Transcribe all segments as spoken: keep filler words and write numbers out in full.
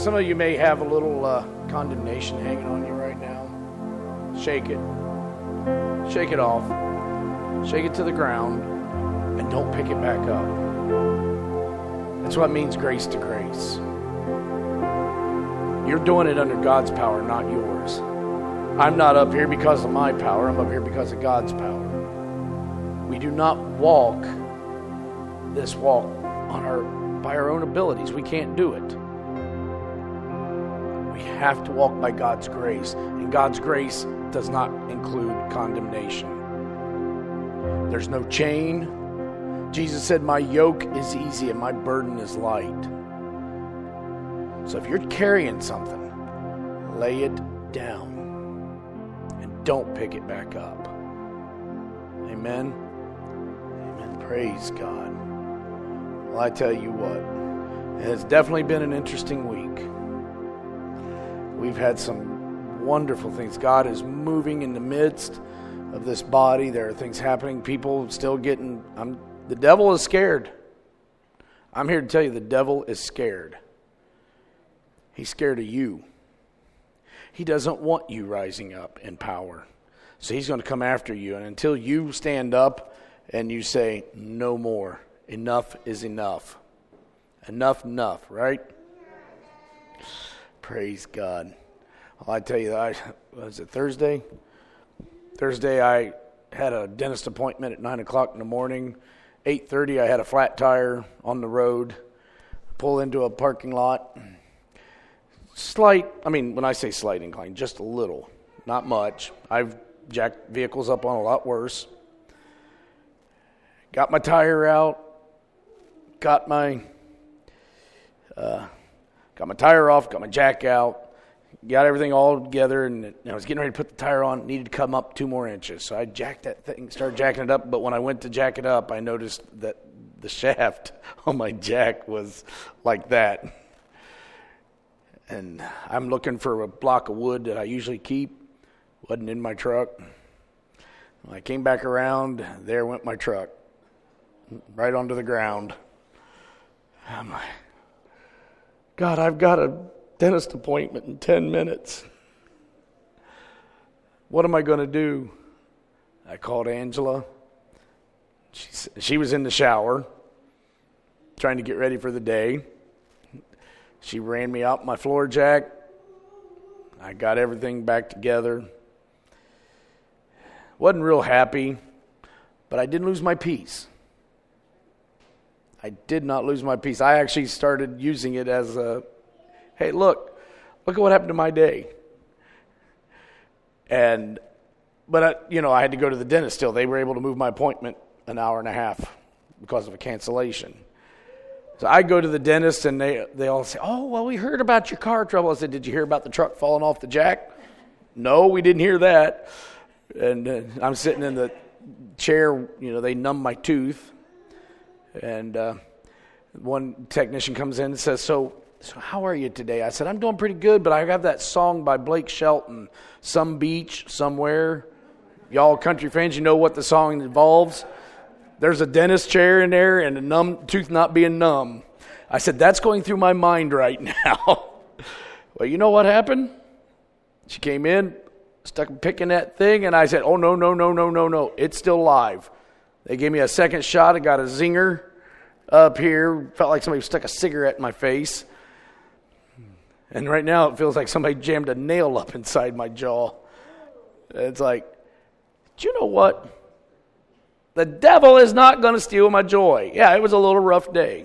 Some of you may have a little uh, condemnation hanging on you right now. Shake it. Shake it off. Shake it to the ground and don't pick it back up. That's what it means, grace to grace. You're doing it under God's power, not yours. I'm not up here because of my power. I'm up here because of God's power. We do not walk this walk on our by our own abilities. We can't do it. We have to walk by God's grace. And God's grace does not include condemnation. There's no chain. Jesus said, my yoke is easy and my burden is light. So if you're carrying something, lay it down and don't pick it back up. Amen? Amen. Praise God. Well, I tell you what, it has definitely been an interesting week. We've had some wonderful things. God is moving in the midst of this body. There are things happening. People still getting, I'm, the devil is scared. I'm here to tell you the devil is scared. He's scared of you. He doesn't want you rising up in power. So he's going to come after you. And until you stand up and you say, no more. Enough is enough. Enough, enough, right? Praise God. Well, I tell you, I was it Thursday? Thursday, I had a dentist appointment at nine o'clock in the morning. eight thirty, I had a flat tire on the road. Pull into a parking lot. Slight, I mean, when I say slight incline, just a little, not much. I've jacked vehicles up on a lot worse. Got my tire out. Got my uh, got my tire off, got my jack out, got everything all together, and I was getting ready to put the tire on. It needed to come up two more inches. So I jacked that thing, started jacking it up, but when I went to jack it up, I noticed that the shaft on my jack was like that. And I'm looking for a block of wood that I usually keep. Wasn't in my truck. When I came back around, there went my truck, right onto the ground. I'm like, God, I've got a dentist appointment in ten minutes. What am I going to do? I called Angela. She, she was in the shower, trying to get ready for the day. She ran me out my floor jack. I got everything back together. Wasn't real happy, but I didn't lose my peace. I did not lose my peace. I actually started using it as a, hey, look, look at what happened to my day. And, but, I, you know, I had to go to the dentist still. They were able to move my appointment an hour and a half because of a cancellation. So I go to the dentist, and they they all say, oh, well, we heard about your car trouble. I said, did you hear about the truck falling off the jack? No, we didn't hear that. And uh, I'm sitting in the chair, you know, they numb my tooth. And uh, one technician comes in and says, so, so how are you today? I said, I'm doing pretty good, but I have that song by Blake Shelton, Some Beach, Somewhere. Y'all country fans, you know what the song involves. There's a dentist chair in there and a numb tooth not being numb. I said, that's going through my mind right now. Well, you know what happened? She came in, stuck picking that thing, and I said, oh, no, no, no, no, no, no. It's still live. They gave me a second shot. I got a zinger up here. Felt like somebody stuck a cigarette in my face. And right now it feels like somebody jammed a nail up inside my jaw. It's like, do you know what? The devil is not going to steal my joy. Yeah, it was a little rough day.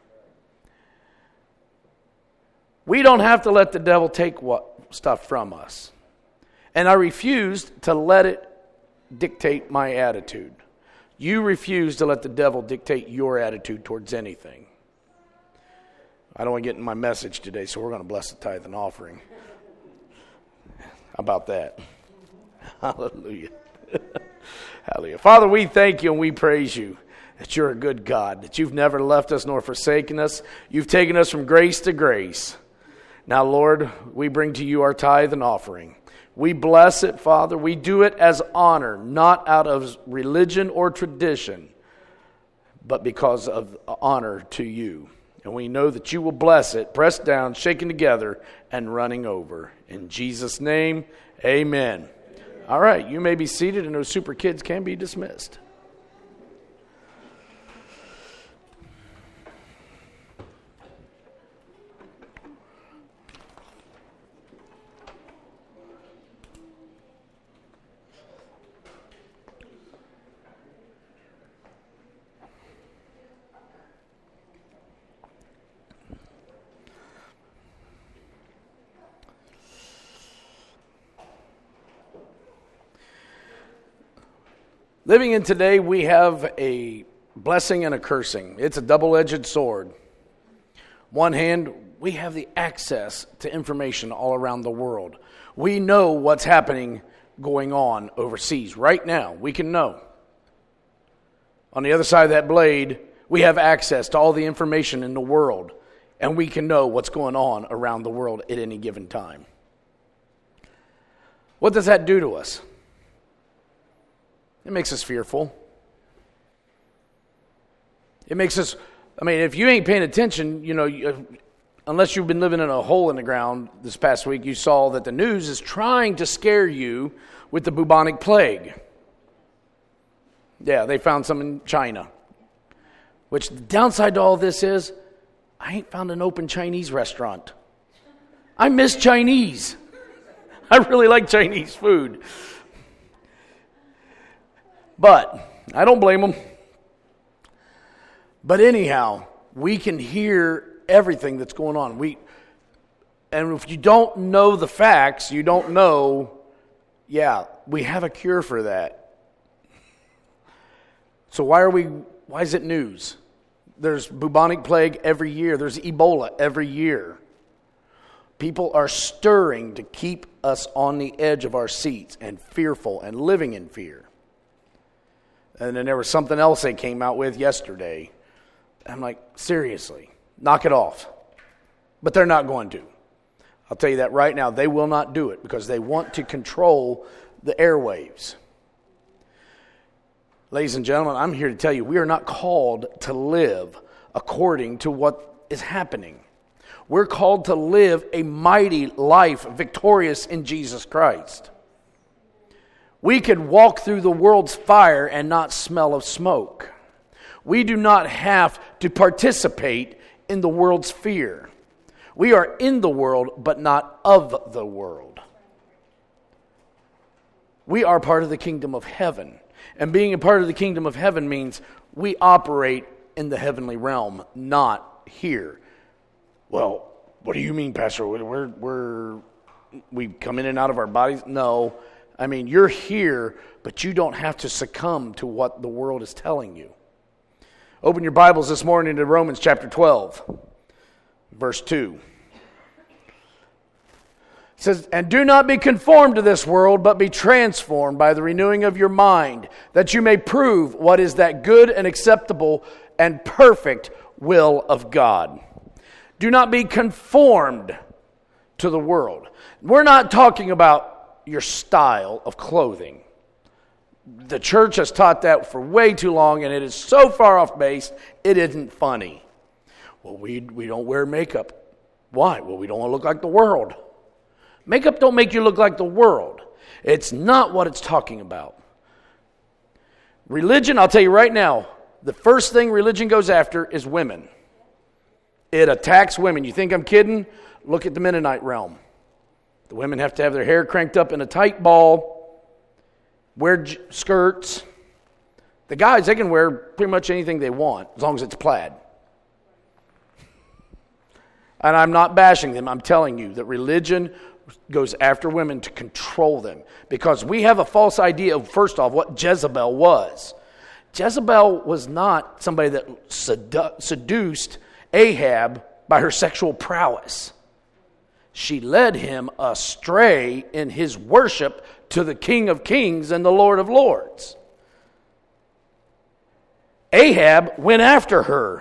We don't have to let the devil take what stuff from us. And I refused to let it dictate my attitude. You refuse to let the devil dictate your attitude towards anything. I don't want to get in my message today, so we're going to bless the tithe and offering. How about that? Hallelujah. Hallelujah. Father, we thank you and we praise you that you're a good God, that you've never left us nor forsaken us. You've taken us from grace to grace. Now, Lord, we bring to you our tithe and offering. We bless it, Father. We do it as honor, not out of religion or tradition, but because of honor to you. and we know that you will bless it, pressed down, shaken together, and running over. In Jesus' name, amen. All right, you may be seated, and those super kids can be dismissed. Living in today, we have a blessing and a cursing. It's a double-edged sword. One hand, we have the access to information all around the world. We know what's happening going on overseas right now. We can know. On the other side of that blade, we have access to all the information in the world, and we can know what's going on around the world at any given time. What does that do to us? It makes us fearful. It makes us, I mean, if you ain't paying attention, you know, you, unless you've been living in a hole in the ground this past week, you saw that the news is trying to scare you with the bubonic plague. Yeah, they found some in China. Which the downside to all this is, I ain't found an open Chinese restaurant. I miss Chinese. I really like Chinese food. But I don't blame them. But anyhow, we can hear everything that's going on. We, and if you don't know the facts, you don't know, yeah, we have a cure for that. So why are we, why is it news? There's bubonic plague every year. There's Ebola every year. People are stirring to keep us on the edge of our seats and fearful and living in fear. And then there was something else they came out with yesterday. I'm like, seriously, knock it off. But they're not going to. I'll tell you that right now. They will not do it because they want to control the airwaves. Ladies and gentlemen, I'm here to tell you we are not called to live according to what is happening. We're called to live a mighty life, victorious in Jesus Christ. We could walk through the world's fire and not smell of smoke. We do not have to participate in the world's fear. We are in the world, but not of the world. We are part of the kingdom of heaven. And being a part of the kingdom of heaven means we operate in the heavenly realm, not here. Well, what do you mean, Pastor? We're, we're, we come in and out of our bodies? No. I mean, you're here, but you don't have to succumb to what the world is telling you. Open your Bibles this morning to Romans chapter twelve, verse two. It says, "And do not be conformed to this world, but be transformed by the renewing of your mind, that you may prove what is that good and acceptable and perfect will of God." Do not be conformed to the world. We're not talking about your style of clothing. The church has taught that for way too long, and it is so far off base, it isn't funny. Well, we we don't wear makeup. Why? Well, we don't want to look like the world. Makeup don't make you look like the world. It's not what it's talking about. Religion, I'll tell you right now, the first thing religion goes after is women. It attacks women. You think I'm kidding? Look at the Mennonite realm. The women have to have their hair cranked up in a tight ball, wear j- skirts. The guys, they can wear pretty much anything they want as long as it's plaid. And I'm not bashing them. I'm telling you that religion goes after women to control them because we have a false idea of, first off, what Jezebel was. Jezebel was not somebody that sedu- seduced Ahab by her sexual prowess. She led him astray in his worship to the King of Kings and the Lord of Lords. Ahab went after her,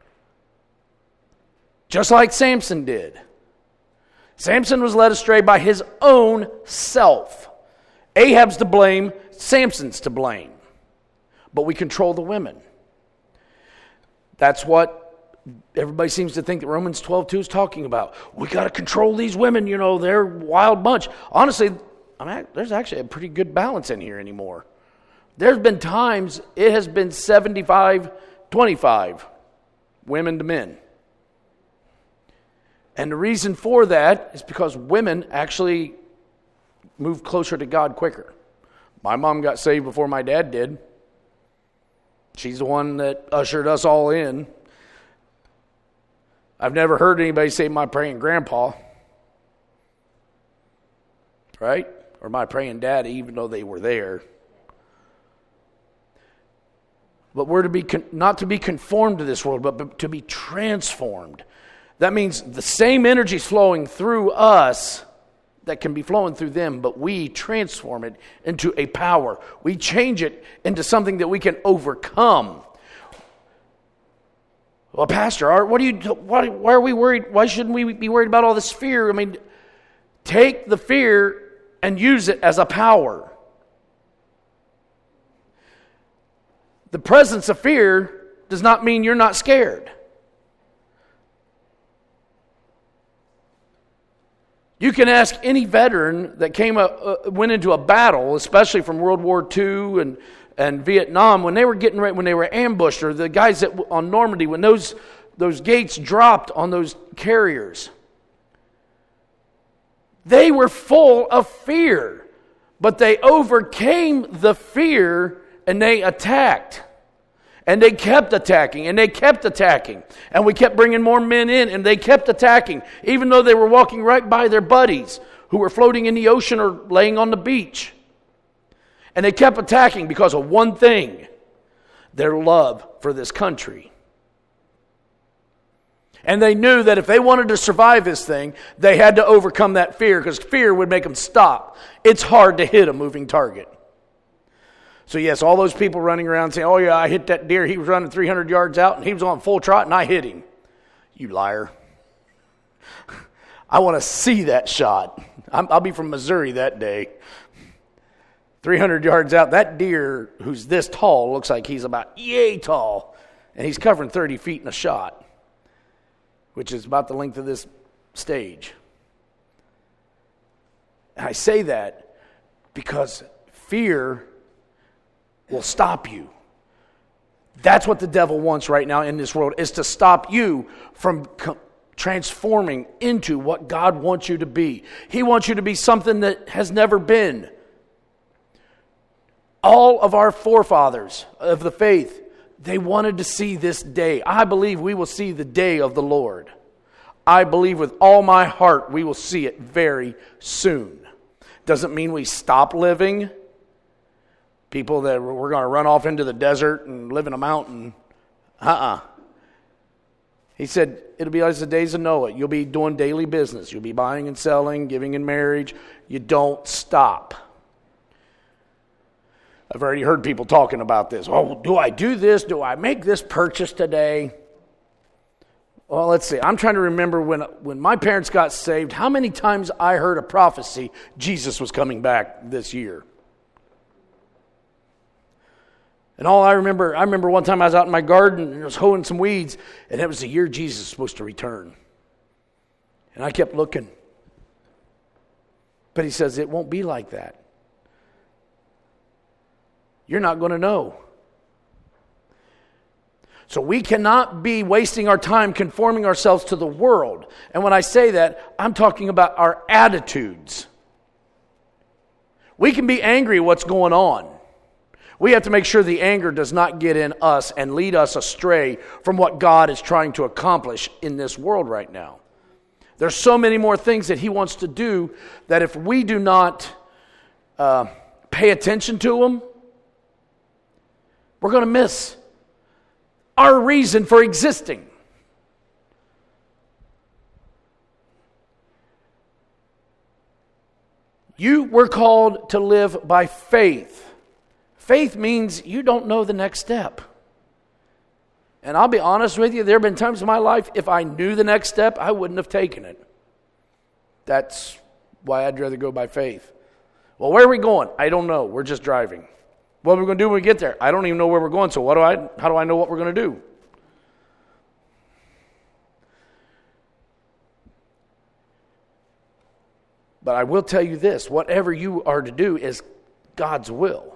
just like Samson did. Samson was led astray by his own self. Ahab's to blame, Samson's to blame. But we control the women. That's what everybody seems to think that Romans twelve two is talking about. We got to control these women, you know, they're a wild bunch. Honestly, I mean, there's actually a pretty good balance in here anymore. There's been times it has been seventy-five twenty-five, women to men. And the reason for that is because women actually move closer to God quicker. My mom got saved before my dad did. She's the one that ushered us all in. I've never heard anybody say my praying grandpa. Right? Or my praying daddy, even though they were there. But we're to be con- not to be conformed to this world, but, but to be transformed. That means the same energy is flowing through us that can be flowing through them, but we transform it into a power. We change it into something that we can overcome. Well, Pastor Art, what do you? Why, why are we worried? Why shouldn't we be worried about all this fear? I mean, take the fear and use it as a power. The presence of fear does not mean you're not scared. You can ask any veteran that came up, uh, went into a battle, especially from World War Two and, and Vietnam, when they were getting ready, when they were ambushed, or the guys that on Normandy, when those those gates dropped on those carriers, they were full of fear, but they overcame the fear and they attacked. And they kept attacking, and they kept attacking. And we kept bringing more men in, and they kept attacking, even though they were walking right by their buddies who were floating in the ocean or laying on the beach. And they kept attacking because of one thing: their love for this country. And they knew that if they wanted to survive this thing, they had to overcome that fear, because fear would make them stop. It's hard to hit a moving target. So yes, all those people running around saying, oh yeah, I hit that deer. He was running three hundred yards out and he was on full trot and I hit him. You liar. I want to see that shot. I'm, I'll be from Missouri that day. three hundred yards out, that deer who's this tall looks like he's about yay tall. And he's covering thirty feet in a shot, which is about the length of this stage. And I say that because fear will stop you. That's what the devil wants right now in this world, is to stop you from co- transforming into what God wants you to be. He wants you to be something that has never been. All of our forefathers of the faith, they wanted to see this day. I believe we will see the day of the Lord. I believe with all my heart we will see it very soon. Doesn't mean we stop living. People that we're going to run off into the desert and live in a mountain. Uh-uh. He said, it'll be like the days of Noah. You'll be doing daily business. You'll be buying and selling, giving in marriage. You don't stop. I've already heard people talking about this. Oh, do I do this? Do I make this purchase today? Well, let's see. I'm trying to remember when, when my parents got saved, how many times I heard a prophecy Jesus was coming back this year. And all I remember, I remember one time I was out in my garden and I was hoeing some weeds, and it was the year Jesus was supposed to return. And I kept looking. But he says, it won't be like that. You're not going to know. So we cannot be wasting our time conforming ourselves to the world. And when I say that, I'm talking about our attitudes. We can be angry at what's going on. We have to make sure the anger does not get in us and lead us astray from what God is trying to accomplish in this world right now. There's so many more things that he wants to do that if we do not uh, pay attention to them, we're going to miss our reason for existing. You were called to live by faith. Faith means you don't know the next step. And I'll be honest with you, there have been times in my life, if I knew the next step, I wouldn't have taken it. That's why I'd rather go by faith. Well, where are we going? I don't know. We're just driving. What are we going to do when we get there? I don't even know where we're going, so what do I? How do I know what we're going to do? But I will tell you this, whatever you are to do is God's will.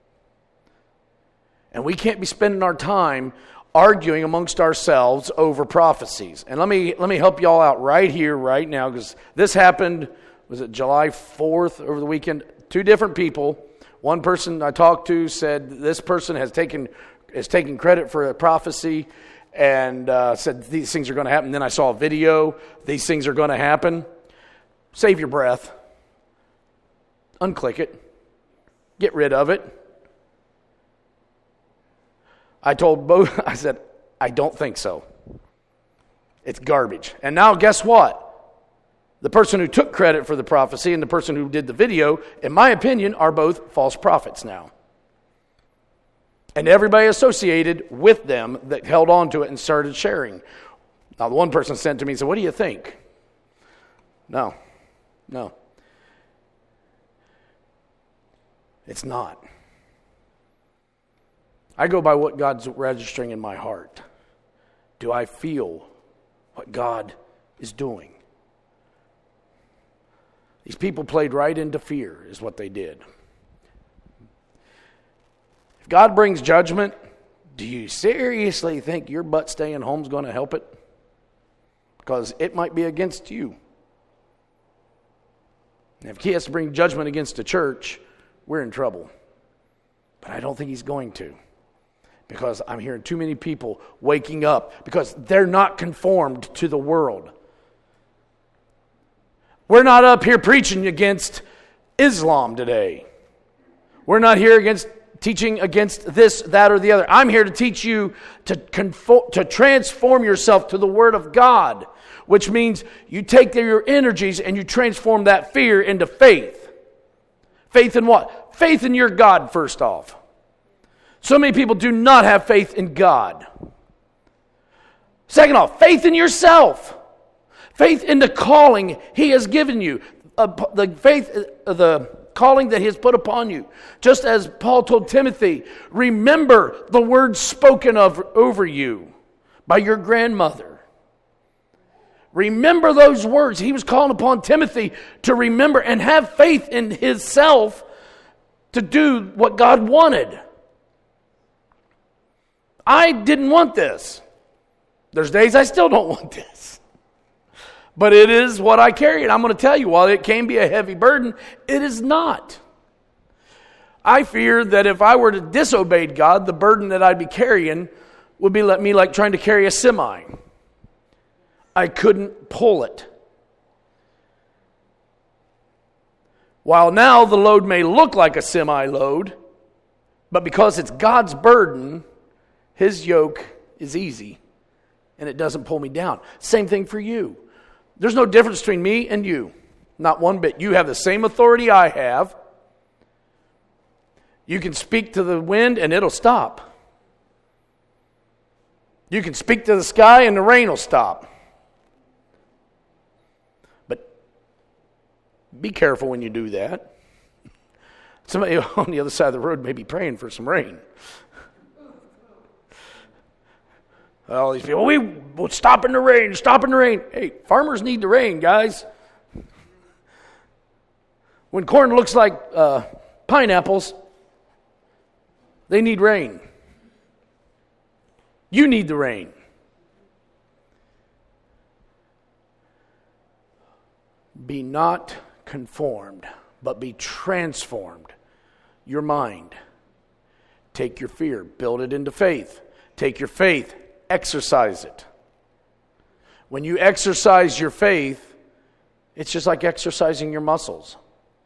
And we can't be spending our time arguing amongst ourselves over prophecies. And let me let me help y'all out right here, right now, because this happened, was it July fourth over the weekend? Two different people. One person I talked to said this person has taken has taken credit for a prophecy and uh, said these things are going to happen. Then I saw a video. These things are going to happen. Save your breath. Unclick it. Get rid of it. I told both, I said, I don't think so. It's garbage. And now guess what? The person who took credit for the prophecy and the person who did the video, in my opinion, are both false prophets now. And everybody associated with them that held on to it and started sharing. Now, the one person sent to me and said, what do you think? No. No. It's not. I go by what God's registering in my heart. Do I feel what God is doing? These people played right into fear, is what they did. If God brings judgment, do you seriously think your butt staying home is going to help it? Because it might be against you. And if he has to bring judgment against the church, we're in trouble. But I don't think he's going to. Because I'm hearing too many people waking up because they're not conformed to the world. We're not up here preaching against Islam today. We're not here against teaching against this, that, or the other. I'm here to teach you to conform, to transform yourself to the Word of God, which means you take your energies and you transform that fear into faith. Faith in what? Faith in your God, first off. So many people do not have faith in God. Second off, faith in yourself. Faith in the calling He has given you. Uh, the faith, uh, the calling that He has put upon you. Just as Paul told Timothy, remember the words spoken of over you by your grandmother. Remember those words. He was calling upon Timothy to remember and have faith in himself to do what God wanted. I didn't want this. There's days I still don't want this. But it is what I carry. And I'm going to tell you, while it can be a heavy burden, it is not. I fear that if I were to disobey God, the burden that I'd be carrying would be like me like trying to carry a semi. I couldn't pull it. While now the load may look like a semi-load, but because it's God's burden, His yoke is easy, and it doesn't pull me down. Same thing for you. There's no difference between me and you. Not one bit. You have the same authority I have. You can speak to the wind and it'll stop. You can speak to the sky and the rain will stop. But be careful when you do that. Somebody on the other side of the road may be praying for some rain. All these people, we will stop in the rain, stop in the rain. Hey, farmers need the rain, guys. When corn looks like uh, pineapples, they need rain. You need the rain. Be not conformed, but be transformed. Your mind. Take your fear, build it into faith. Take your faith, exercise it. When you exercise your faith, it's just like exercising your muscles.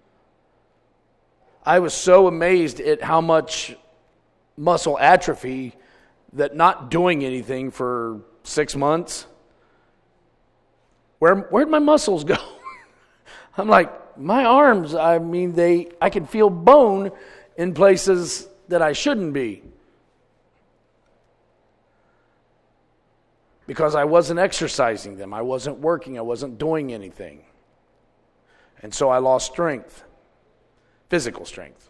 I was so amazed at how much muscle atrophy that not doing anything for six months, where where'd my muscles go? I'm like, my arms, I mean, they I can feel bone in places that I shouldn't be. Because I wasn't exercising them. I wasn't working. I wasn't doing anything. And so I lost strength. Physical strength.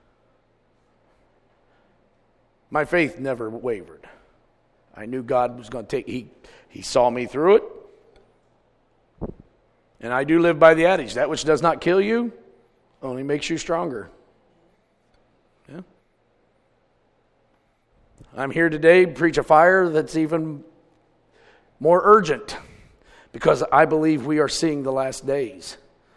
My faith never wavered. I knew God was going to take, he, he saw me through it. And I do live by the adage, that which does not kill you only makes you stronger. Yeah. I'm here today to preach a fire that's even more urgent because I believe we are seeing the last days.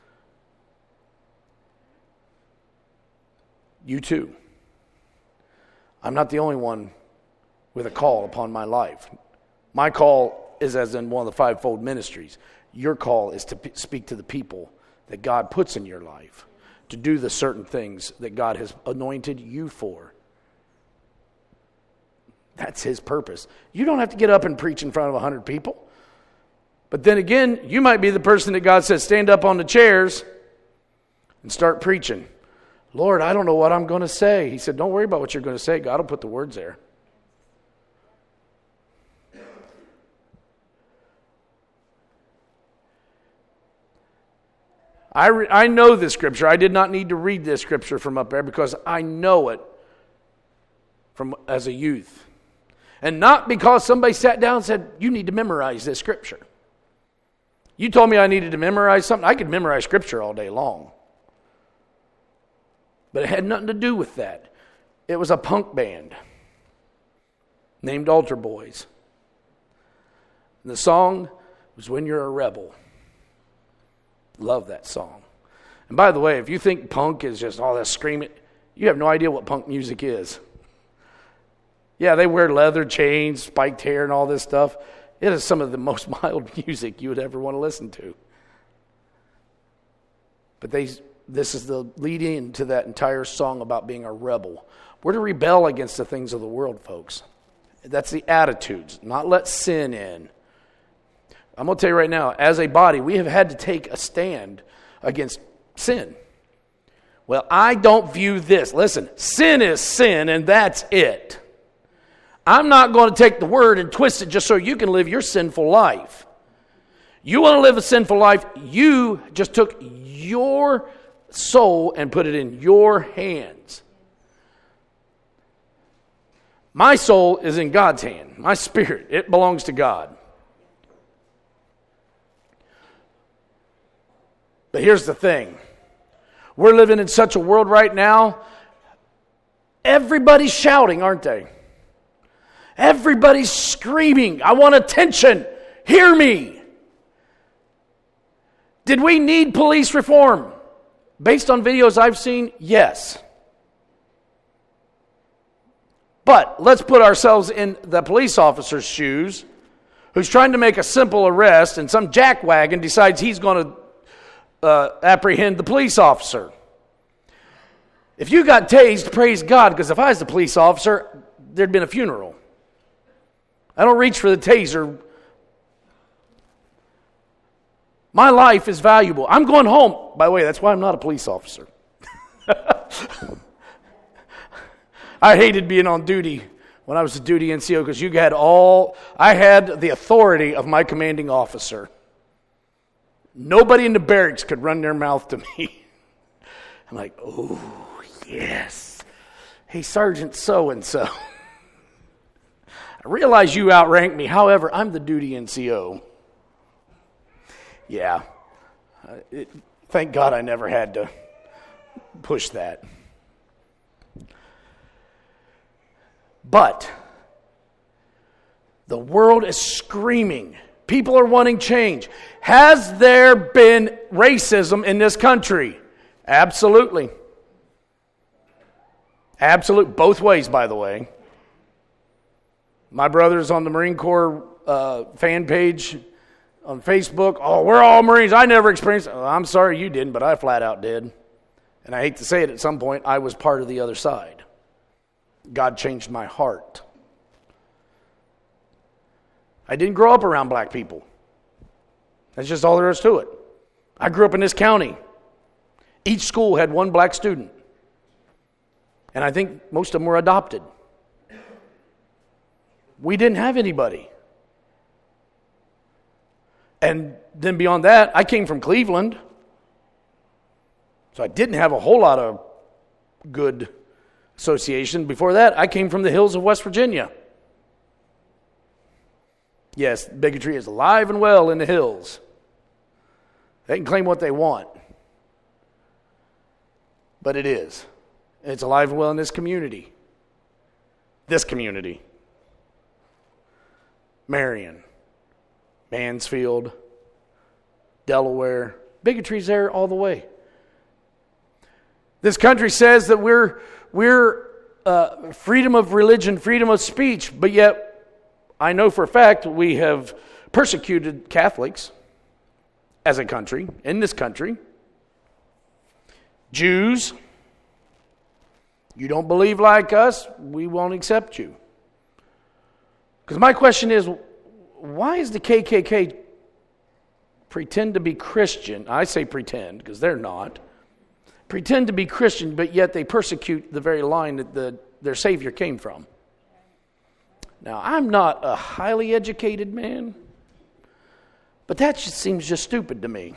You too. I'm not the only one with a call upon my life. My call is as in one of the fivefold ministries. Your call is to p- speak to the people that God puts in your life, to do the certain things that God has anointed you for. That's his purpose. You don't have to get up and preach in front of a hundred people. But then again, you might be the person that God says, stand up on the chairs and start preaching. Lord, I don't know what I'm going to say. He said, don't worry about what you're going to say. God will put the words there. I, re- I know this scripture. I did not need to read this scripture from up there because I know it from as a youth. And not because somebody sat down and said, you need to memorize this scripture. You told me I needed to memorize something. I could memorize scripture all day long. But it had nothing to do with that. It was a punk band named Altar Boys. And the song was When You're a Rebel. Love that song. And by the way, if you think punk is just all that screaming, you have no idea what punk music is. Yeah, they wear leather chains, spiked hair, and all this stuff. It is some of the most mild music you would ever want to listen to. But they, this is the lead in to that entire song about being a rebel. We're to rebel against the things of the world, folks. That's the attitudes, not let sin in. I'm going to tell you right now, as a body, we have had to take a stand against sin. Well, I don't view this. Listen, sin is sin, and that's it. I'm not going to take the word and twist it just so you can live your sinful life. You want to live a sinful life, you just took your soul and put it in your hands. My soul is in God's hand. My spirit, it belongs to God. But here's the thing. We're living in such a world right now. Everybody's shouting, aren't they? Everybody's screaming, I want attention. Hear me. Did we need police reform? Based on videos I've seen, yes. But let's put ourselves in the police officer's shoes who's trying to make a simple arrest and some jackwagon decides he's going to Uh, apprehend the police officer. If you got tased, praise God, because if I was the police officer, there'd been a funeral. I don't reach for the taser. My life is valuable. I'm going home. By the way, that's why I'm not a police officer. I hated being on duty when I was a duty N C O because you had all, I had the authority of my commanding officer. Nobody in the barracks could run their mouth to me. I'm like, oh, yes. Hey, Sergeant so-and-so. I realize you outrank me. However, I'm the duty N C O. Yeah. Uh, it, thank God I never had to push that. But the world is screaming. People are wanting change. Has there been racism in this country? Absolutely. Absolute. Both ways, by the way. My brother's on the Marine Corps uh, fan page on Facebook. Oh, we're all Marines. I never experienced it. Oh, I'm sorry you didn't, but I flat out did. And I hate to say it, at some point, I was part of the other side. God changed my heart. I didn't grow up around black people. That's just all there is to it. I grew up in this county. Each school had one black student. And I think most of them were adopted. We didn't have anybody. And then beyond that, I came from Cleveland. So I didn't have a whole lot of good association. Before that, I came from the hills of West Virginia. Yes, bigotry is alive and well in the hills. They can claim what they want. But it is. It's alive and well in this community. This community. Marion, Mansfield, Delaware. Bigotry's there all the way. This country says that we're we're uh, freedom of religion, freedom of speech, but yet I know for a fact we have persecuted Catholics as a country, in this country. Jews, you don't believe like us, we won't accept you. Because my question is, why is the K K K pretend to be Christian? I say pretend because they're not. Pretend to be Christian, but yet they persecute the very line that the, their Savior came from. Now, I'm not a highly educated man, but that just seems just stupid to me.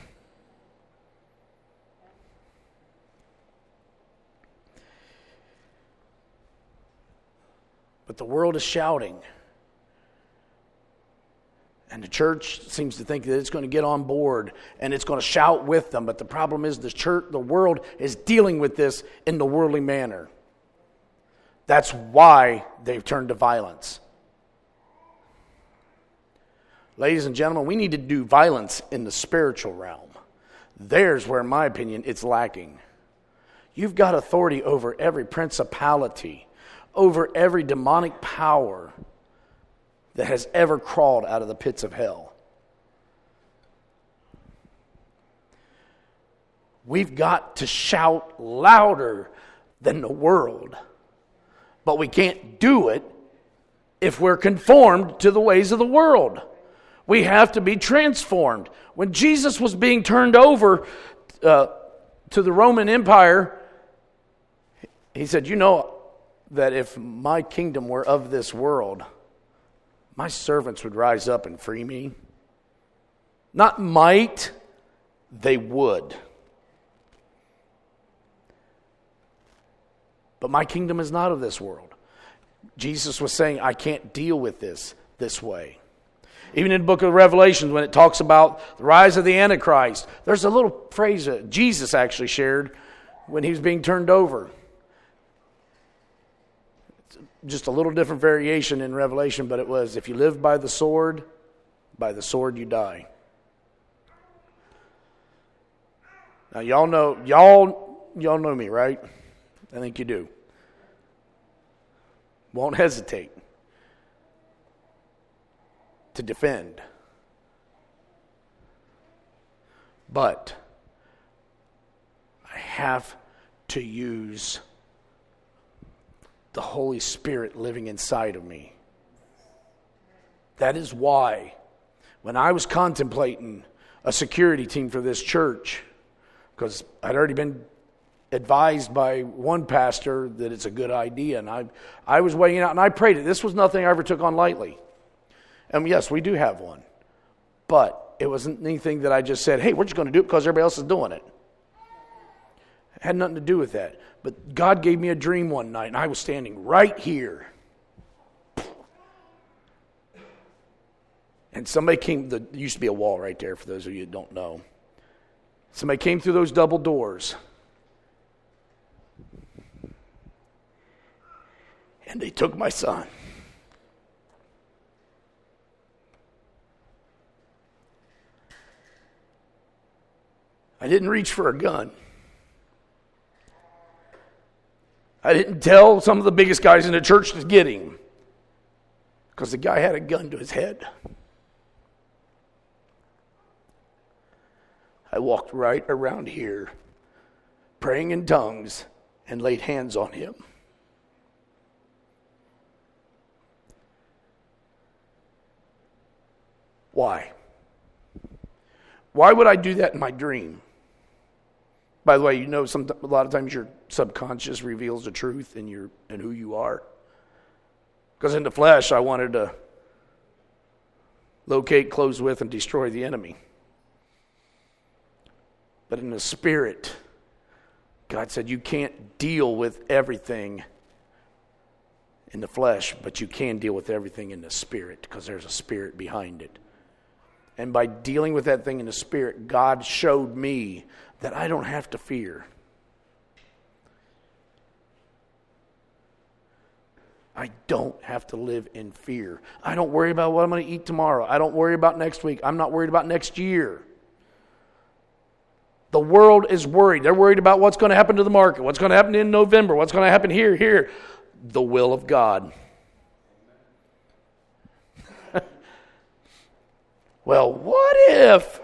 But the world is shouting. And the church seems to think that it's going to get on board and it's going to shout with them. But the problem is the church, the world is dealing with this in the worldly manner. That's why they've turned to violence. Ladies and gentlemen, we need to do violence in the spiritual realm. There's where, in my opinion, it's lacking. You've got authority over every principality, over every demonic power that has ever crawled out of the pits of hell. We've got to shout louder than the world. But we can't do it if we're conformed to the ways of the world. We have to be transformed. When Jesus was being turned over uh, to the Roman Empire, he said, you know that if my kingdom were of this world, my servants would rise up and free me. Not might, they would. But my kingdom is not of this world. Jesus was saying, I can't deal with this this way. Even in the book of Revelation, when it talks about the rise of the Antichrist, there's a little phrase that Jesus actually shared when he was being turned over. Just a little different variation in Revelation, but it was, if you live by the sword, by the sword you die. Now y'all know, y'all, y'all know me, right? I think you do. Won't hesitate to defend. But I have to use the Holy Spirit living inside of me. That is why when I was contemplating a security team for this church, because I'd already been advised by one pastor that it's a good idea, and I I was weighing it out, and I prayed it. This was nothing I ever took on lightly. And yes, we do have one. But it wasn't anything that I just said, hey, we're just going to do it because everybody else is doing it. It had nothing to do with that. But God gave me a dream one night, and I was standing right here. And somebody came, there used to be a wall right there for those of you that don't know. Somebody came through those double doors. And they took my son. I didn't reach for a gun. I didn't tell some of the biggest guys in the church to get him, because the guy had a gun to his head. I walked right around here, praying in tongues, and laid hands on him. Why? Why would I do that in my dream? By the way, you know, some, a lot of times your subconscious reveals the truth in your and who you are. Because in the flesh, I wanted to locate, close with, and destroy the enemy. But in the spirit, God said you can't deal with everything in the flesh, but you can deal with everything in the spirit, because there's a spirit behind it. And by dealing with that thing in the spirit, God showed me that I don't have to fear. I don't have to live in fear. I don't worry about what I'm going to eat tomorrow. I don't worry about next week. I'm not worried about next year. The world is worried. They're worried about what's going to happen to the market, what's going to happen in November, what's going to happen here, here. The will of God. Well, what if?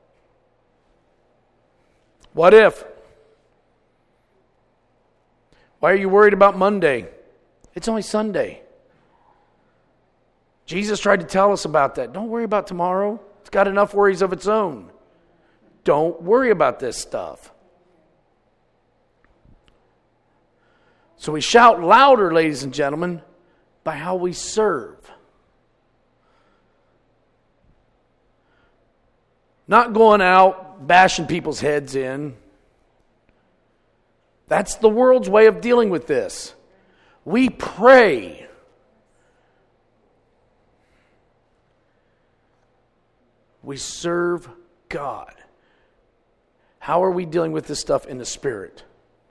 What if? Why are you worried about Monday? It's only Sunday. Jesus tried to tell us about that. Don't worry about tomorrow. It's got enough worries of its own. Don't worry about this stuff. So we shout louder, ladies and gentlemen, by how we serve. Not going out, bashing people's heads in. That's the world's way of dealing with this. We pray. We serve God. How are we dealing with this stuff in the spirit?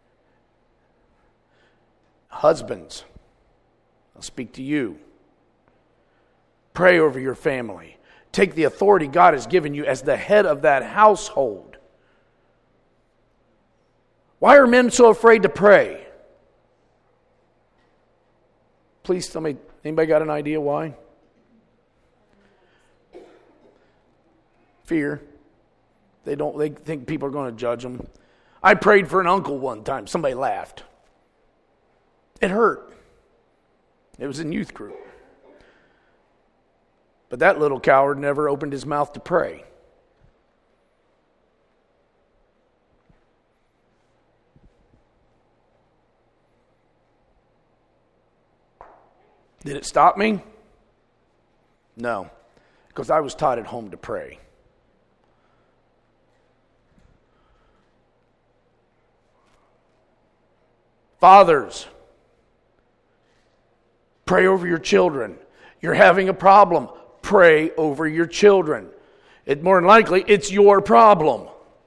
Husbands, I'll speak to you. Pray over your family. Take the authority God has given you as the head of that household. Why are men so afraid to pray? Please tell me, anybody got an idea why? Fear. They don't. They think people are going to judge them. I prayed for an uncle one time. Somebody laughed. It hurt. It was in youth group. But that little coward never opened his mouth to pray. Did it stop me? No, because I was taught at home to pray. Fathers, pray over your children. You're having a problem. Pray over your children. It more than likely, it's your problem.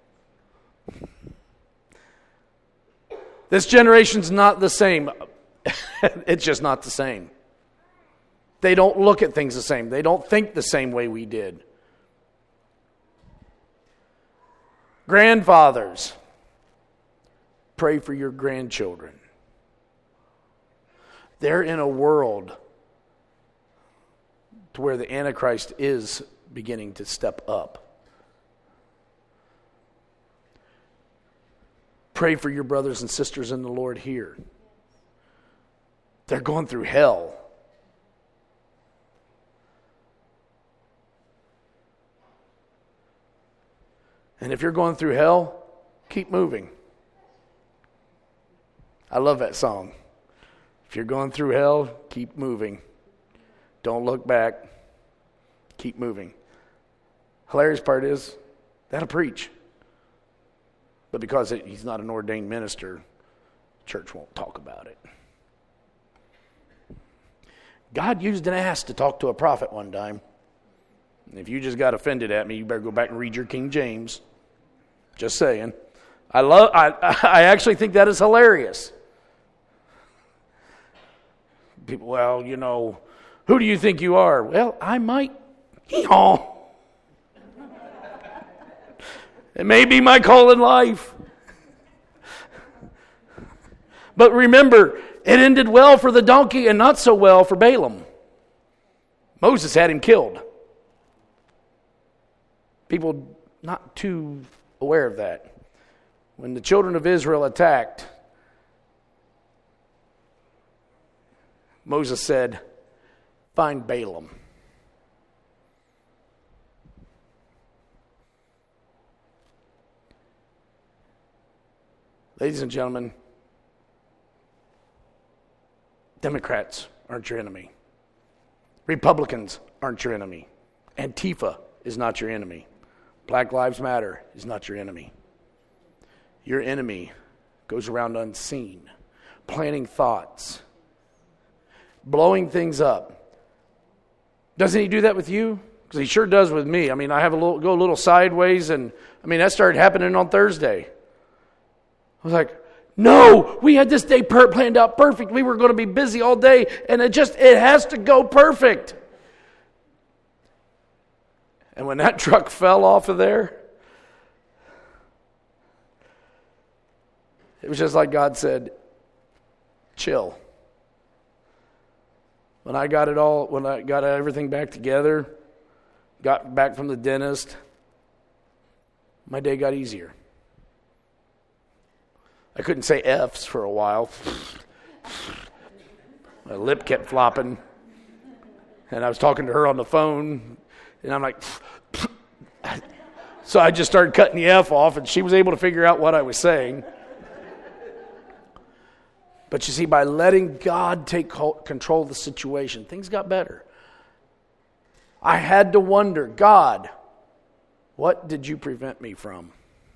This generation's not the same. It's just not the same. They don't look at things the same. They don't think the same way we did. Grandfathers, pray for your grandchildren. They're in a world to where the Antichrist is beginning to step up. Pray for your brothers and sisters in the Lord here. They're going through hell. And if you're going through hell, keep moving. I love that song. If you're going through hell, keep moving. Don't look back. Keep moving. Hilarious part is, that'll preach. But because it, he's not an ordained minister, church won't talk about it. God used an ass to talk to a prophet one time. If you just got offended at me, you better go back and read your King James. Just saying. I love. I, I actually think that is hilarious. People, well, you know, who do you think you are? Well, I might. Hee-haw. It may be my call in life. But remember, it ended well for the donkey and not so well for Balaam. Moses had him killed. People not too aware of that. When the children of Israel attacked, Moses said, find Balaam. Ladies and gentlemen, Democrats aren't your enemy. Republicans aren't your enemy. Antifa is not your enemy. Black Lives Matter is not your enemy. Your enemy goes around unseen, planning thoughts, blowing things up. Doesn't he do that with you? Because he sure does with me. I mean, I have a little, go a little sideways, and I mean, that started happening on Thursday. I was like, no, we had this day per- planned out perfect. We were going to be busy all day, and it just, it has to go perfect. And when that truck fell off of there, it was just like God said, chill. When I got it all, when I got everything back together, got back from the dentist, my day got easier. I couldn't say F's for a while. My lip kept flopping. And I was talking to her on the phone, and I'm like, so I just started cutting the F off, and she was able to figure out what I was saying. But you see, by letting God take control of the situation, things got better. I had to wonder, God, what did you prevent me from?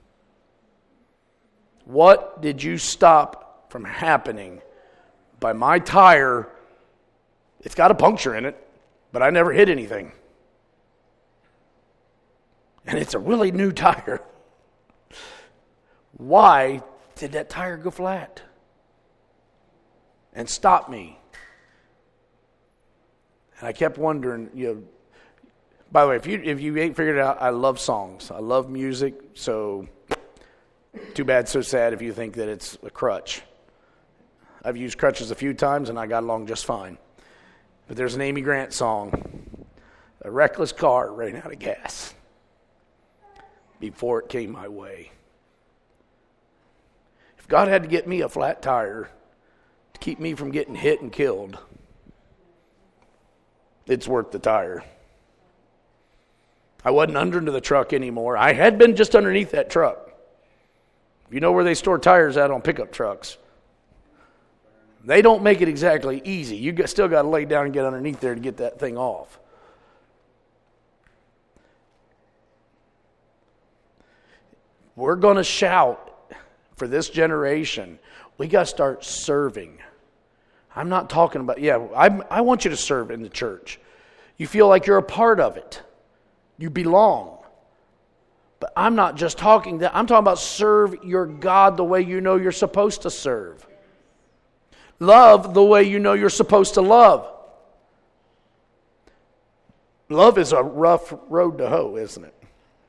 What did you stop from happening by my tire? It's got a puncture in it, but I never hit anything. And it's a really new tire. Why did that tire go flat and stop me? And I kept wondering, you know, by the way, if you if you ain't figured it out, I love songs. I love music, so too bad, so sad if you think that it's a crutch. I've used crutches a few times, and I got along just fine. But there's an Amy Grant song, a reckless car ran out of gas before it came my way. If God had to get me a flat tire to keep me from getting hit and killed, it's worth the tire. I wasn't under the truck anymore. I had been just underneath that truck. You know where they store tires at on pickup trucks. They don't make it exactly easy. You got, still got to lay down and get underneath there to get that thing off. We're going to shout for this generation. We got to start serving. I'm not talking about, yeah, I, I want you to serve in the church. You feel like you're a part of it. You belong. But I'm not just talking that. I'm talking about serve your God the way you know you're supposed to serve. Love the way you know you're supposed to love. Love is a rough road to hoe, isn't it?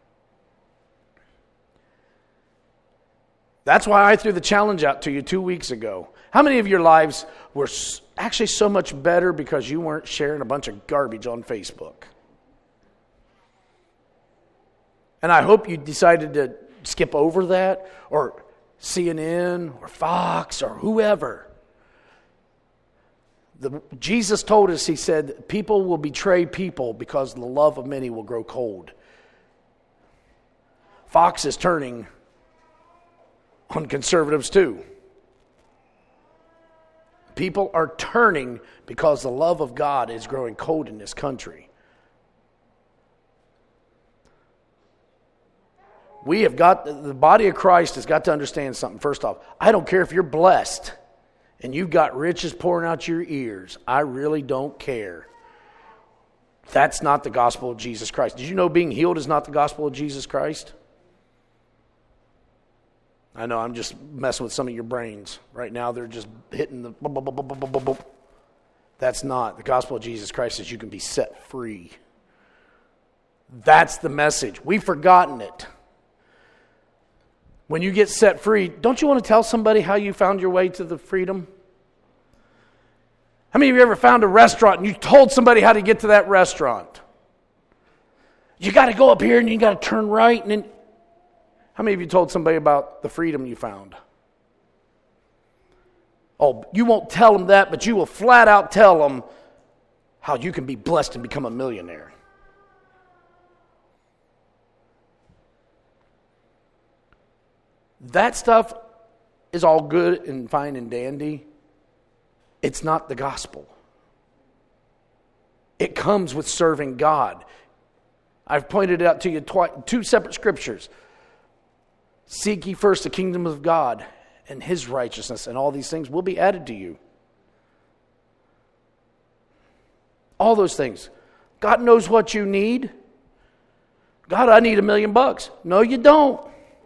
That's why I threw the challenge out to you two weeks ago. How many of your lives were actually so much better because you weren't sharing a bunch of garbage on Facebook? And I hope you decided to skip over that, or C N N, or Fox, or whoever. The, Jesus told us, he said, people will betray people because the love of many will grow cold. Fox is turning on conservatives too. People are turning because the love of God is growing cold in this country. We have got, the body of Christ has got to understand something. First off, I don't care if you're blessed and you've got riches pouring out your ears. I really don't care. That's not the gospel of Jesus Christ. Did you know being healed is not the gospel of Jesus Christ? I know, I'm just messing with some of your brains. Right now they're just hitting the... Boop, boop, boop, boop, boop, boop. That's not. The gospel of Jesus Christ is you can be set free. That's the message. We've forgotten it. When you get set free, don't you want to tell somebody how you found your way to the freedom? How many of you ever found a restaurant and you told somebody how to get to that restaurant? You got to go up here and you got to turn right. And then, how many of you told somebody about the freedom you found? Oh, you won't tell them that, but you will flat out tell them how you can be blessed and become a millionaire. That stuff is all good and fine and dandy. It's not the gospel. It comes with serving God. I've pointed it out to you twice, two separate scriptures. Seek ye first the kingdom of God and his righteousness, and all these things will be added to you. All those things. God knows what you need. God, I need a million bucks. No, you don't.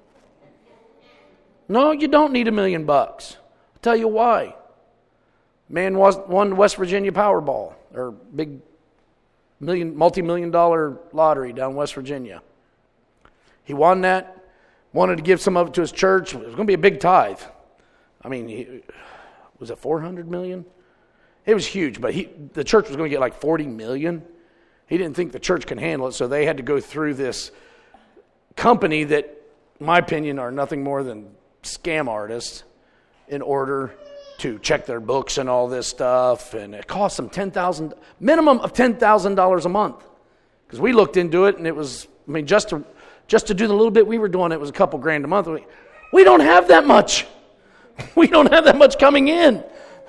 No, you don't need a million bucks. I'll tell you why. Man was, won the West Virginia Powerball, or big million, multi-million dollar lottery down in West Virginia. He won that, wanted to give some of it to his church. It was going to be a big tithe. I mean, he, was it four hundred million? It was huge, but he, the church was going to get like forty million. He didn't think the church can handle it, so they had to go through this company that, in my opinion, are nothing more than scam artists in order to check their books and all this stuff. And it cost them ten thousand dollars, minimum of ten thousand dollars a month. Because we looked into it, and it was, I mean, just to, just to do the little bit we were doing, it was a couple grand a month. We, we don't have that much. We don't have that much coming in.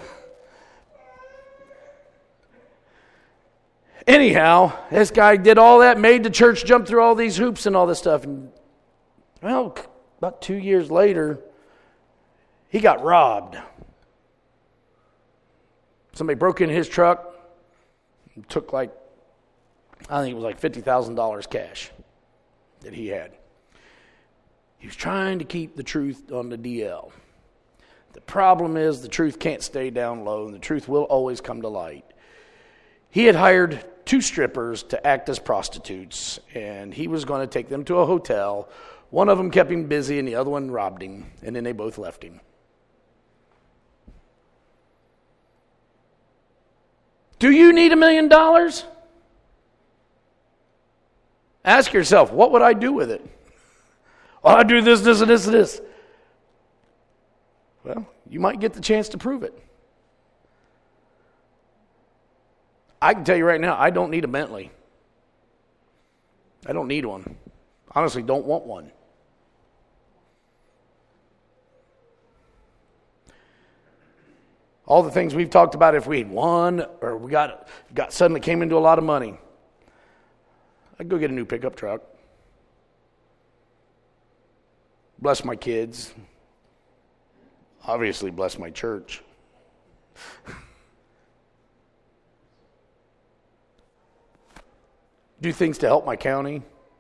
Anyhow, this guy did all that, made the church jump through all these hoops and all this stuff. And, well, about two years later, he got robbed. Somebody broke into his truck and took like, I think it was like fifty thousand dollars cash that he had. He was trying to keep the truth on the D L. The problem is the truth can't stay down low, and the truth will always come to light. He had hired two strippers to act as prostitutes, and he was going to take them to a hotel. One of them kept him busy, and the other one robbed him, and then they both left him. Do you need a million dollars? Ask yourself, what would I do with it? Well, I do this, this, and this, and this. Well, you might get the chance to prove it. I can tell you right now, I don't need a Bentley. I don't need one. Honestly, don't want one. All the things we've talked about, if we had won or we got got suddenly came into a lot of money, I'd go get a new pickup truck. Bless my kids. Obviously, bless my church. Do things to help my county.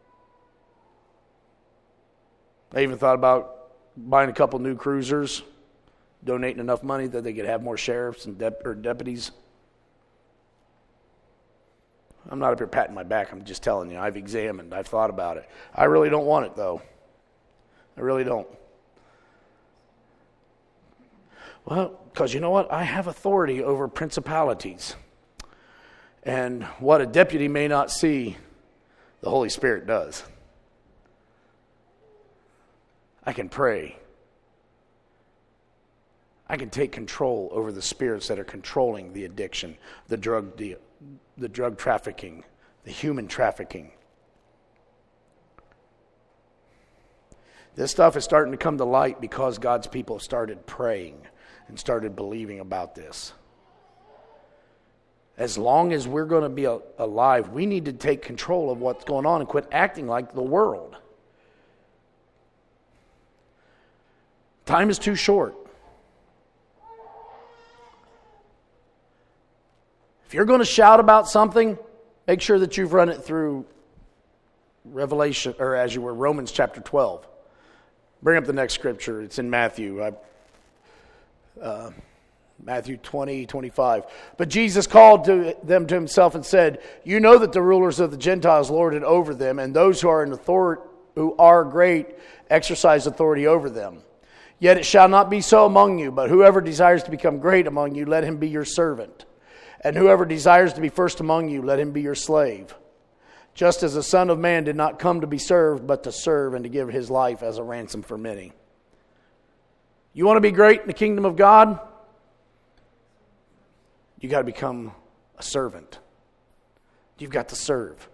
I even thought about buying a couple new cruisers, donating enough money that they could have more sheriffs and dep- or deputies. I'm not up here patting my back. I'm just telling you. I've examined. I've thought about it. I really don't want it, though. I really don't. Well, because you know what? I have authority over principalities. And what a deputy may not see, the Holy Spirit does. I can pray. I can take control over the spirits that are controlling the addiction, the drug deal, the drug trafficking, the human trafficking. This stuff is starting to come to light because God's people started praying and started believing about this. As long as we're going to be alive, we need to take control of what's going on and quit acting like the world. Time is too short. If you're going to shout about something, make sure that you've run it through Revelation, or as you were, Romans chapter twelve. Bring up the next scripture. It's in Matthew. I, uh, Matthew twenty, twenty-five. But Jesus called to them to himself and said, "You know that the rulers of the Gentiles lord it over them, and those who are in authority, who are great, exercise authority over them. Yet it shall not be so among you, but whoever desires to become great among you, let him be your servant. And whoever desires to be first among you, let him be your slave. Just as the Son of Man did not come to be served, but to serve and to give his life as a ransom for many." You want to be great in the kingdom of God? You got to become a servant. You've got to serve.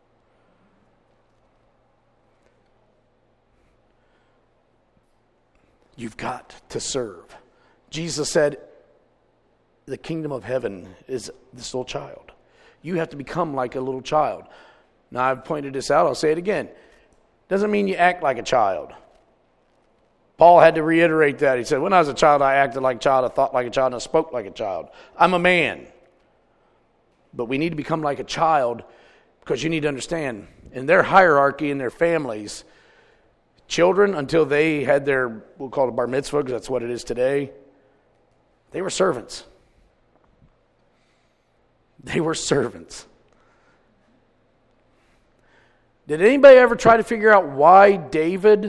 You've got to serve. Jesus said, the kingdom of heaven is this little child. You have to become like a little child. Now, I've pointed this out. I'll say it again. Doesn't mean you act like a child. Paul had to reiterate that. He said, when I was a child, I acted like a child, I thought like a child, and I spoke like a child. I'm a man. But we need to become like a child Because you need to understand, in their hierarchy, in their families, children, until they had their, we'll call it bar mitzvah, because that's what it is today, they were servants. They were servants. Did anybody ever try to figure out why David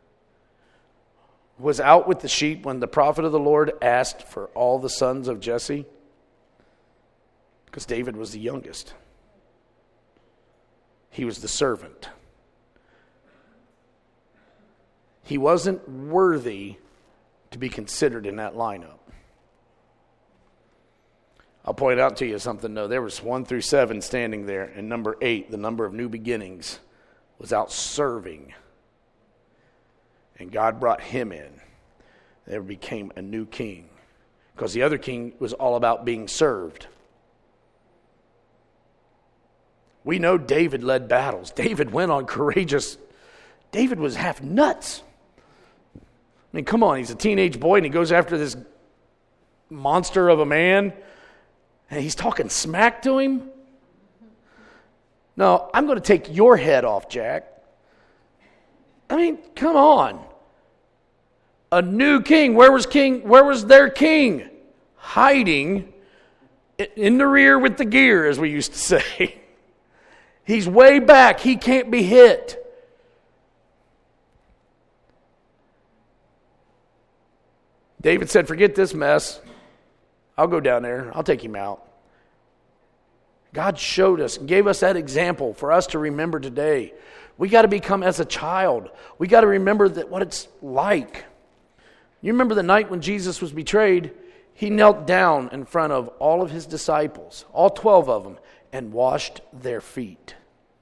was out with the sheep when the prophet of the Lord asked for all the sons of Jesse? Because David was the youngest. He was the servant. He wasn't worthy to be considered in that lineup. I'll point out to you something, though. There was one through seven standing there, and number eight, the number of new beginnings, was out serving. And God brought him in. There became a new king. Because the other king was all about being served. We know David led battles. David went on courageous. David was half nuts. I mean, come on, he's a teenage boy and he goes after this monster of a man and he's talking smack to him. No, I'm going to take your head off, Jack. I mean, come on. A new king. Where was king? Where was their king? Hiding in the rear with the gear, as we used to say. He's way back. He can't be hit. David said, forget this mess. I'll go down there. I'll take him out. God showed us, gave us that example for us to remember today. We got to become as a child. We got to remember that what it's like. You remember the night when Jesus was betrayed? He knelt down in front of all of his disciples, all twelve of them, and washed their feet.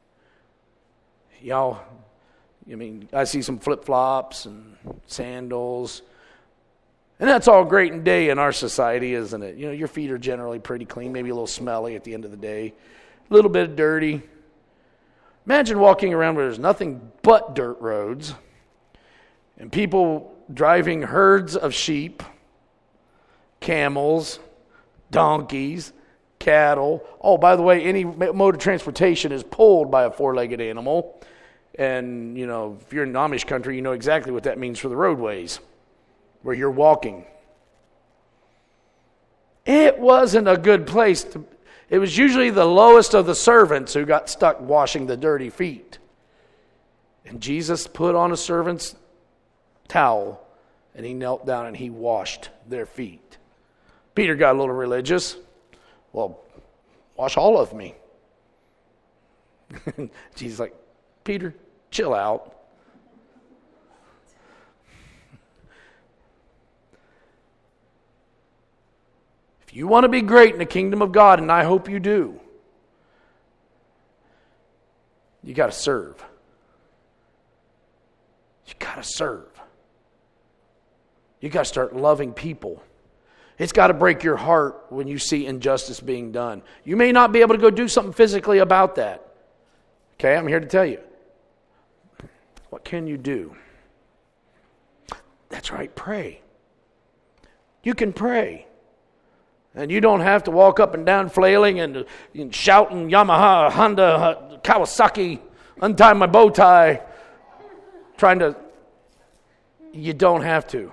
Y'all, I mean, I see some flip-flops and sandals. And that's all great and day in our society, isn't it? You know, your feet are generally pretty clean, maybe a little smelly at the end of the day. A little bit dirty. Imagine walking around where there's nothing but dirt roads and people driving herds of sheep, camels, donkeys, cattle. Oh, by the way, any mode of transportation is pulled by a four-legged animal. And, you know, if you're in Amish country, you know exactly what that means for the roadways where you're walking. It wasn't a good place. To, it was usually the lowest of the servants who got stuck washing the dirty feet. And Jesus put on a servant's towel and he knelt down and he washed their feet. Peter got a little religious. Well, wash all of me. Jesus like, Peter, chill out. If you want to be great in the kingdom of God, and I hope you do, you got to serve. You got to serve. You got to start loving people. It's got to break your heart when you see injustice being done. You may not be able to go do something physically about that. Okay, I'm here to tell you. What can you do? That's right, pray. You can pray. And you don't have to walk up and down flailing and, and shouting, Yamaha, Honda, Kawasaki, untie my bow tie, trying to... You don't have to.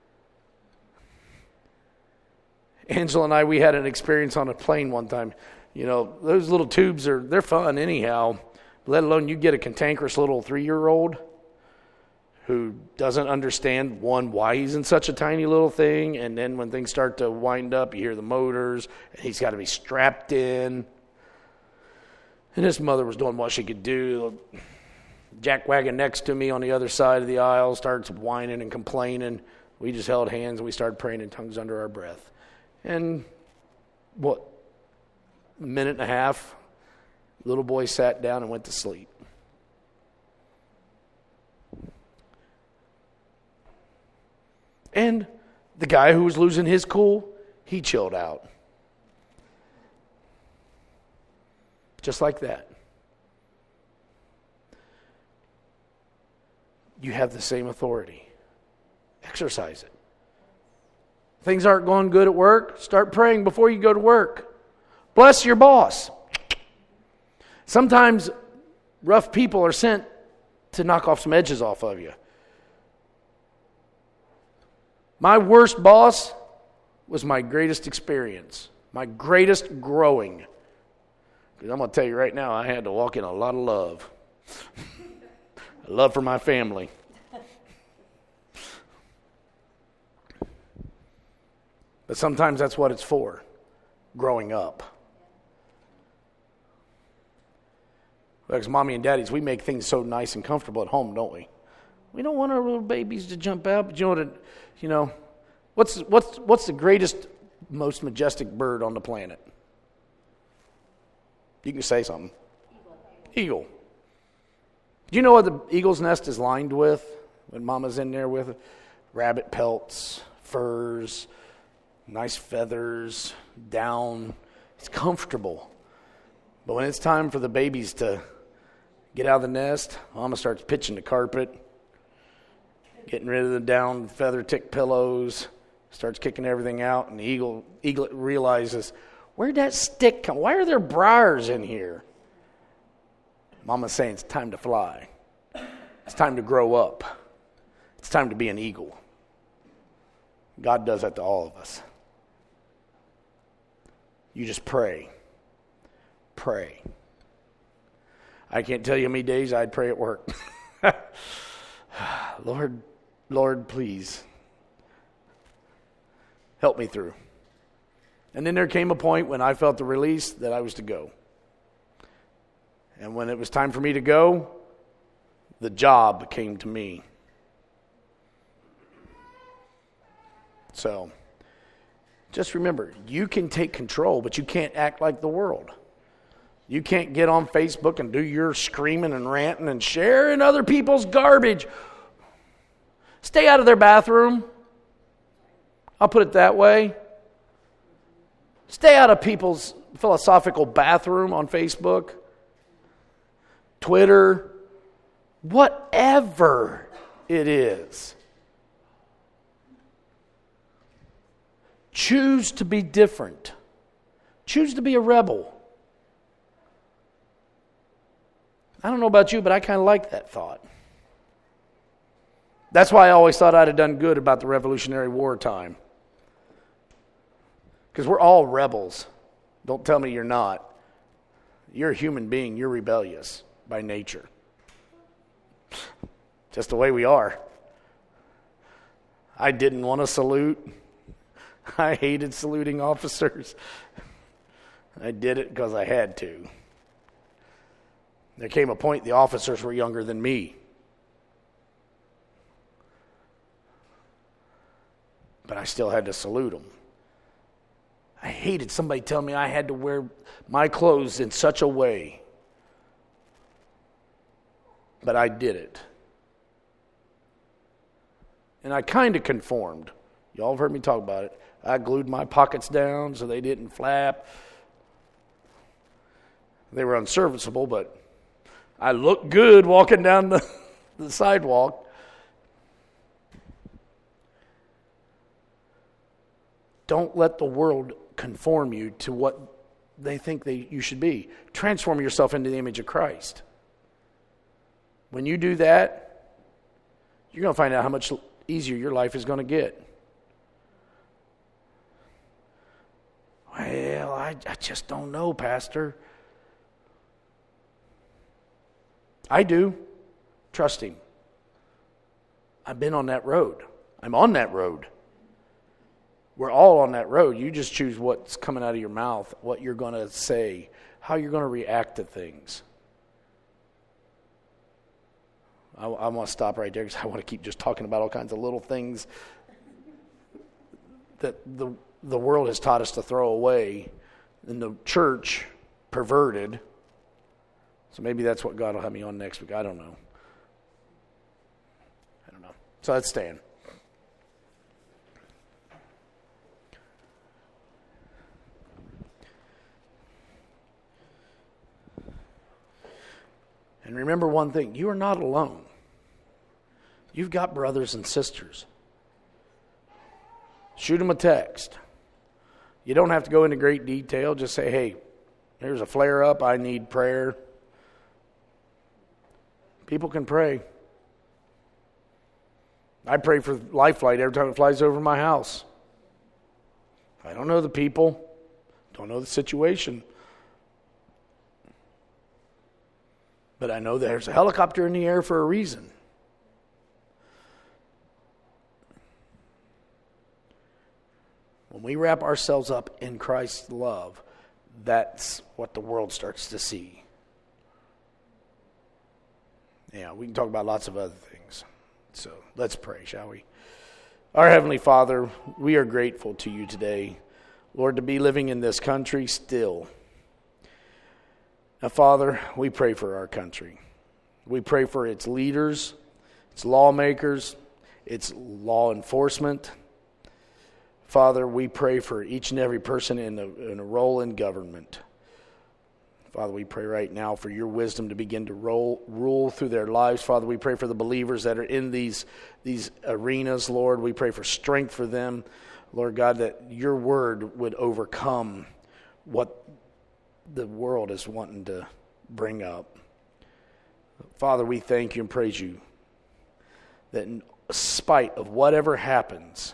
Angela and I, we had an experience on a plane one time. You know, those little tubes are, they're fun anyhow, let alone you get a cantankerous little three-year-old who doesn't understand, one, why he's in such a tiny little thing, and then when things start to wind up, you hear the motors, and he's got to be strapped in. And his mother was doing what she could do. Jack wagon next to me on the other side of the aisle starts whining and complaining. We just held hands and we started praying in tongues under our breath. And what, a minute and a half, little boy sat down and went to sleep. And the guy who was losing his cool, he chilled out. Just like that. You have the same authority. Exercise it. Things aren't going good at work, start praying before you go to work. Bless your boss. Sometimes rough people are sent to knock off some edges off of you. My worst boss was my greatest experience, my greatest growing. Because I'm going to tell you right now, I had to walk in a lot of love. Love for my family. But sometimes that's what it's for, growing up. Because mommy and daddies, we make things so nice and comfortable at home, don't we? We don't want our little babies to jump out. But you know what? You know, what's what's what's the greatest, most majestic bird on the planet? You can say something. Eagle. Eagle. Do you know what the eagle's nest is lined with? When mama's in there with it? Rabbit pelts, furs, nice feathers, down. It's comfortable. But when it's time for the babies to get out of the nest, mama starts pitching the carpet, getting rid of the down feather tick pillows, starts kicking everything out, and the eagle eaglet realizes, where'd that stick come? Why are there briars in here? Mama's saying it's time to fly. It's time to grow up. It's time to be an eagle. God does that to all of us. You just pray. Pray. I can't tell you how many days I'd pray at work. Lord, Lord, please help me through. And then there came a point when I felt the release that I was to go. And when it was time for me to go, the job came to me. So, just remember, you can take control, but you can't act like the world. You can't get on Facebook and do your screaming and ranting and sharing other people's garbage. Stay out of their bathroom. I'll put it that way. Stay out of people's philosophical bathroom on Facebook, Twitter, whatever it is. Choose to be different. Choose to be a rebel. I don't know about you, but I kind of like that thought. That's why I always thought I'd have done good about the Revolutionary War time. Because we're all rebels. Don't tell me you're not. You're a human being. You're rebellious by nature. Just the way we are. I didn't want to salute. I hated saluting officers. I did it because I had to. There came a point the officers were younger than me. But I still had to salute them. I hated somebody telling me I had to wear my clothes in such a way. But I did it. And I kind of conformed. Y'all have heard me talk about it. I glued my pockets down so they didn't flap. They were unserviceable, but I looked good walking down the, the sidewalk. Don't let the world conform you to what they think they, you should be. Transform yourself into the image of Christ. When you do that, you're going to find out how much easier your life is going to get. Well, I, I just don't know, Pastor. I do. Trust him. I've been on that road. I'm on that road. We're all on that road. You just choose what's coming out of your mouth, what you're going to say, how you're going to react to things. I, I want to stop right there because I want to keep just talking about all kinds of little things that the the world has taught us to throw away, and the church perverted. So maybe that's what God will have me on next week. I don't know. I don't know. So let's stand. And remember one thing, you are not alone. You've got brothers and sisters. Shoot them a text. You don't have to go into great detail. Just say, hey, here's a flare-up. I need prayer. People can pray. I pray for Life Flight every time it flies over my house. I don't know the people, don't know the situation, but I know there's a helicopter in the air for a reason. When we wrap ourselves up in Christ's love, that's what the world starts to see. Yeah, we can talk about lots of other things. So let's pray, shall we? Our Heavenly Father, we are grateful to you today, Lord, to be living in this country still. Now, Father, we pray for our country. We pray for its leaders, its lawmakers, its law enforcement. Father, we pray for each and every person in a, in a role in government. Father, we pray right now for your wisdom to begin to roll, rule through their lives. Father, we pray for the believers that are in these, these arenas, Lord. We pray for strength for them, Lord God, that your word would overcome what the world is wanting to bring up. Father, we thank you and praise you that in spite of whatever happens,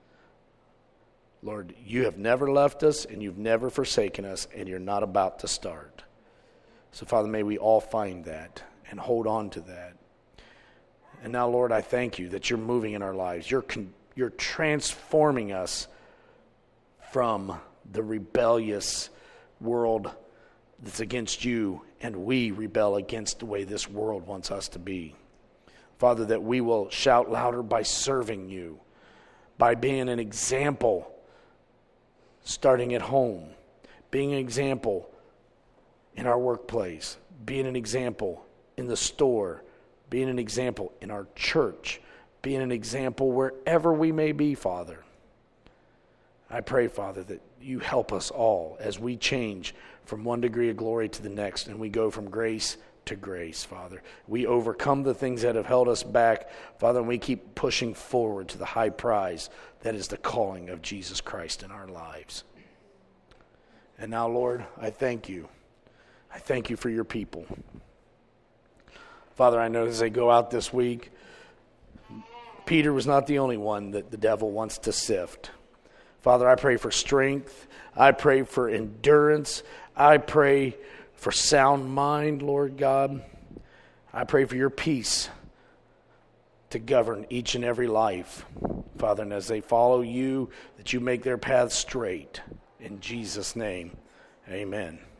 Lord, you have never left us and you've never forsaken us, and you're not about to start. So, Father, may we all find that and hold on to that. And now, Lord, I thank you that you're moving in our lives. You're con- you're transforming us from the rebellious world that's against you, and we rebel against the way this world wants us to be. Father, that we will shout louder by serving you, by being an example, starting at home, being an example in our workplace, being an example in the store, being an example in our church, being an example wherever we may be, Father. I pray, Father, that you help us all as we change from one degree of glory to the next, and we go from grace to grace, Father. We overcome the things that have held us back, Father, and we keep pushing forward to the high prize that is the calling of Jesus Christ in our lives. And now, Lord, I thank you. I thank you for your people. Father, I know as they go out this week, Peter was not the only one that the devil wants to sift. Father, I pray for strength. I pray for endurance. I pray for sound mind, Lord God. I pray for your peace to govern each and every life, Father, and as they follow you, that you make their paths straight. In Jesus' name, amen.